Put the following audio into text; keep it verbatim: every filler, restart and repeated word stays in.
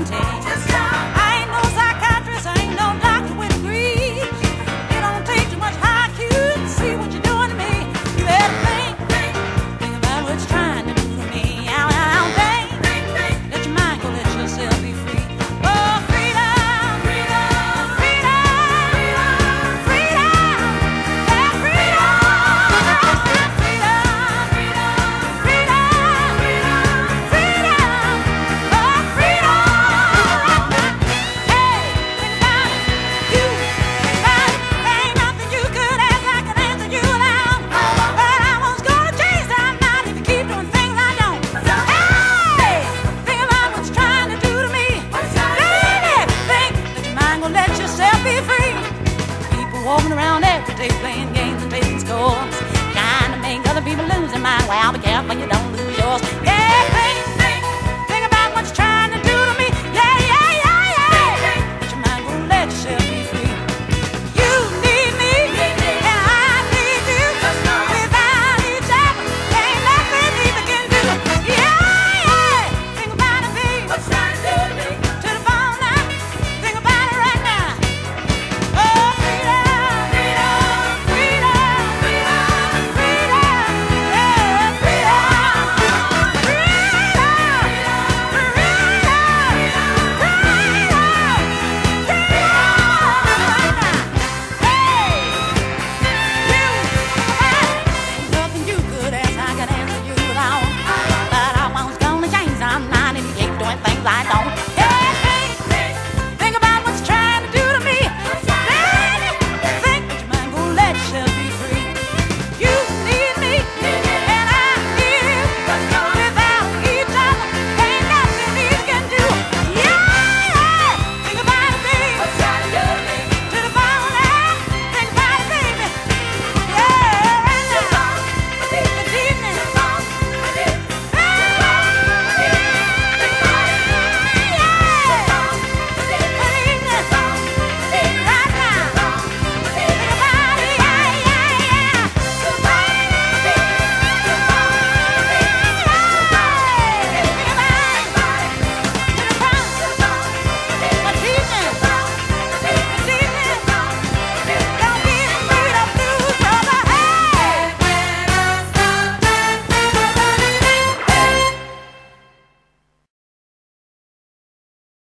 Walking around every day playing games and taking scores, trying to make other people lose their mind. Well, be careful you don't lose yours. Yeah, think, think, think about what you're trying to do to me. Yeah, yeah, yeah, yeah. But your mind won't let yourself be free. You need me, and I need you. Without each other, ain't nothing either can do. Yeah, yeah. Think about it, babe. What you trying to do to me? To the bone now. Think about it right now. Oh, freedom. I don't